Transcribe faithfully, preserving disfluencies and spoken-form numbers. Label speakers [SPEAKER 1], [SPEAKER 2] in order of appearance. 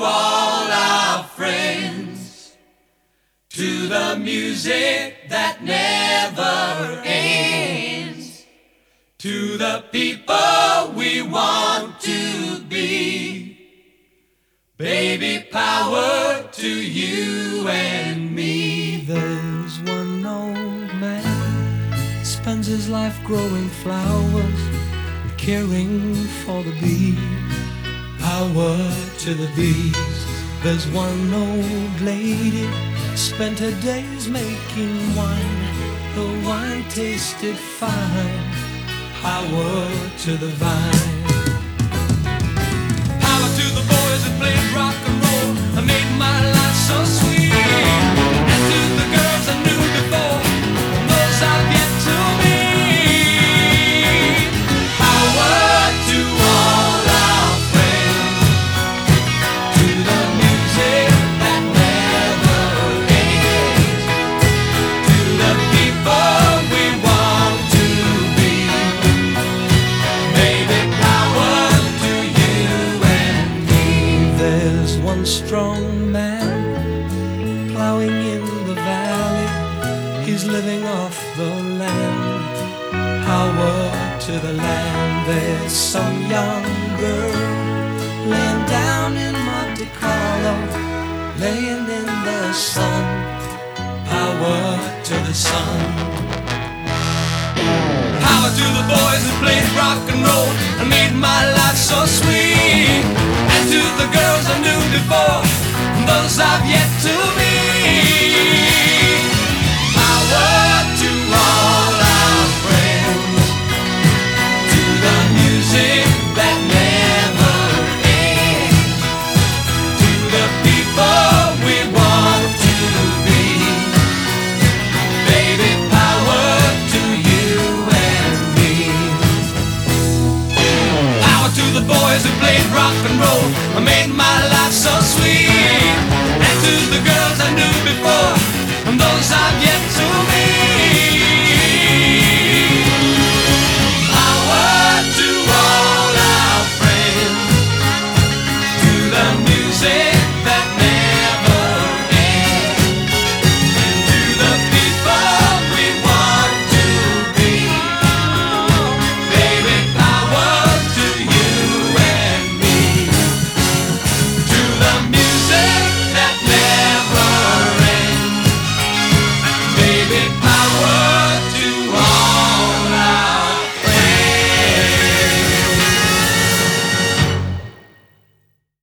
[SPEAKER 1] all our friends, to the music that never ends, to the people we want to be. Baby, power to you and me.
[SPEAKER 2] There's one old man, spends his life growing flowers and caring for the bees. Power to the bees. There's one old lady, spent her days making wine. The wine tasted fine. Power to the vine. Power to the boys that played rock and roll and made my life so sweet. And to the girls I knew before, and those I've yet to meet.
[SPEAKER 1] Power to all our friends, to the music that never ends, to the people we want to be. Baby, power to you and me.
[SPEAKER 2] There's one strong man plowing in the valley. He's living off the land. Power to the land. There's some young girl laying down in Monte Carlo, laying in the sun. Power to the sun. Power to the boys that played rock and roll and made my life so sweet. And to the girls I knew before, and those I've yet to meet.
[SPEAKER 1] Power to all our friends, to the music that never ends, to the people we want to be. Baby, power to you and me.
[SPEAKER 2] Power to the boys who played rock and roll and made my life so sweet. And to the girls I knew before, and those I've yet to meet.